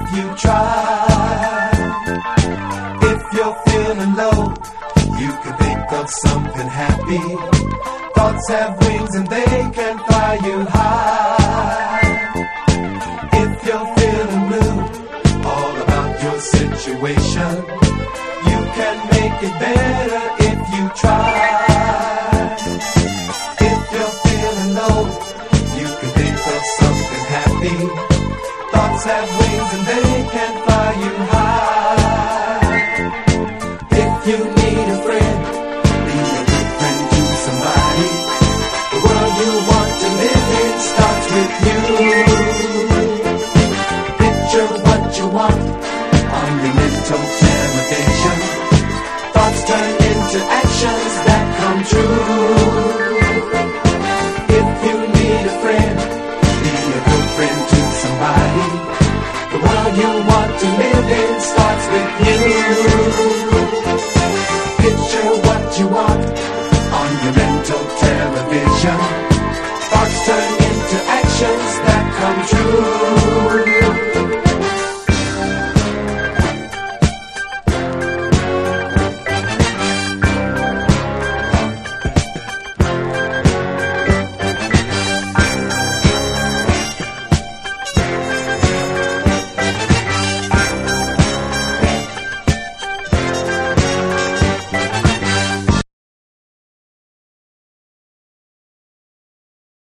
you try. If you're feeling low, you can think of something happy. Thoughts have wings and they can fly you high. If you're feeling blue, all about your situation, you can make it better if you try. If you're feeling low, you can think of something happy. Thoughts have wings and they can fly you high. If you need a friend, be a good friend to somebody. The world you want to live in starts with you. Picture what you want on your mental television. Thoughts turn into actions that come true. If you need a friend, be a good friend to somebody. The world you want to live in starts with you. Picture what you want on your mental television. Thoughts turn into actions that come true.